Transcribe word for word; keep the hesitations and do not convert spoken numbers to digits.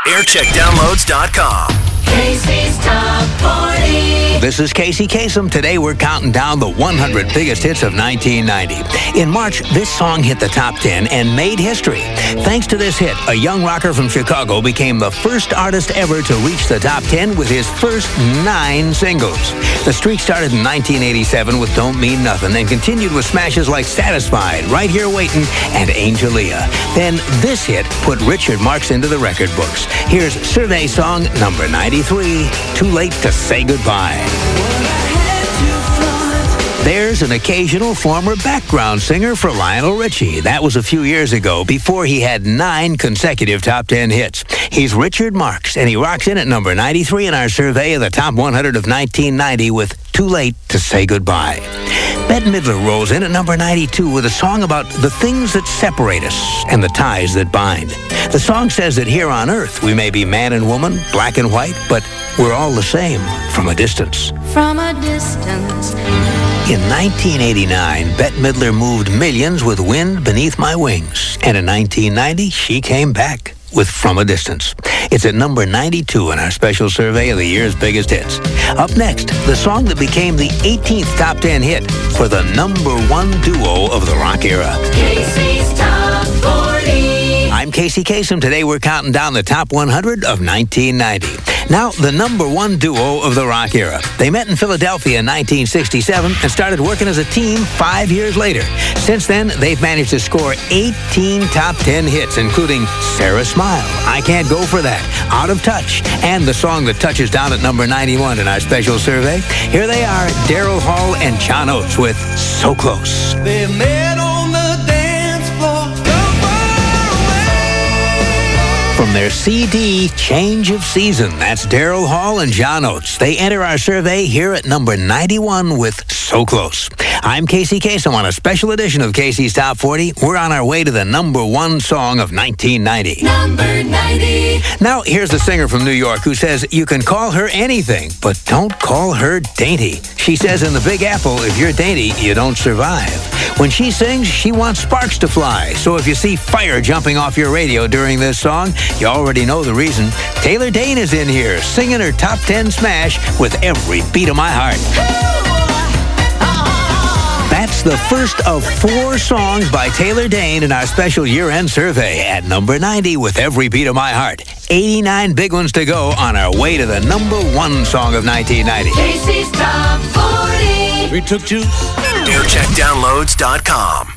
aircheck downloads dot com. Casey's Top forty. This is Casey Kasem. Today we're counting down the one hundred biggest hits of nineteen ninety. In March, this song hit the top ten and made history. Thanks to this hit, a young rocker from Chicago became the first artist ever to reach the top ten with his first nine singles. The streak started in nineteen eighty-seven with Don't Mean Nothing and continued with smashes like Satisfied, Right Here Waiting, and Angelia. Then this hit put Richard Marx into the record books. Here's Survey song number ninety-three, Too Late to Say Goodbye. There's an occasional former background singer for Lionel Richie. That was a few years ago, before he had nine consecutive top ten hits. He's Richard Marx, and he rocks in at number ninety-three in our survey of the top one hundred of nineteen ninety with Too Late to Say Goodbye. Bette Midler rolls in at number ninety-two with a song about the things that separate us and the ties that bind. The song says that here on Earth we may be man and woman, black and white, but we're all the same from a distance. From a distance. In nineteen eighty-nine, Bette Midler moved millions with Wind Beneath My Wings. And in nineteen ninety, she came back with From a Distance. It's at number ninety-two in our special survey of the year's biggest hits. Up next, the song that became the eighteenth top ten hit for the number one duo of the rock era. Casey's Top forty. I'm Casey Kasem. Today we're counting down the top one hundred of nineteen ninety. Now, the number one duo of the rock era. They met in Philadelphia in nineteen sixty-seven and started working as a team five years later. Since then, they've managed to score eighteen top ten hits, including Sarah Smile, I Can't Go For That, Out of Touch, and the song that touches down at number ninety-one in our special survey. Here they are, Daryl Hall and John Oates with So Close. They met on the dance floor. From their C D, Change of Season, that's Daryl Hall and John Oates. They enter our survey here at number ninety-one with So Close. I'm Casey Kasem on a special edition of Casey's Top forty. We're on our way to the number one song of nineteen ninety. Number ninety. Now, here's the singer from New York who says you can call her anything, but don't call her dainty. She says in the Big Apple, if you're dainty, you don't survive. When she sings, she wants sparks to fly. So if you see fire jumping off your radio during this song, you already know the reason. Taylor Dayne is in here, singing her top ten smash with Every Beat of My Heart. That's the first of four songs by Taylor Dayne in our special year-end survey at number ninety with Every Beat of My Heart. eighty-nine big ones to go on our way to the number one song of nineteen ninety. Casey's Top forty. We took juice. aircheck downloads dot com.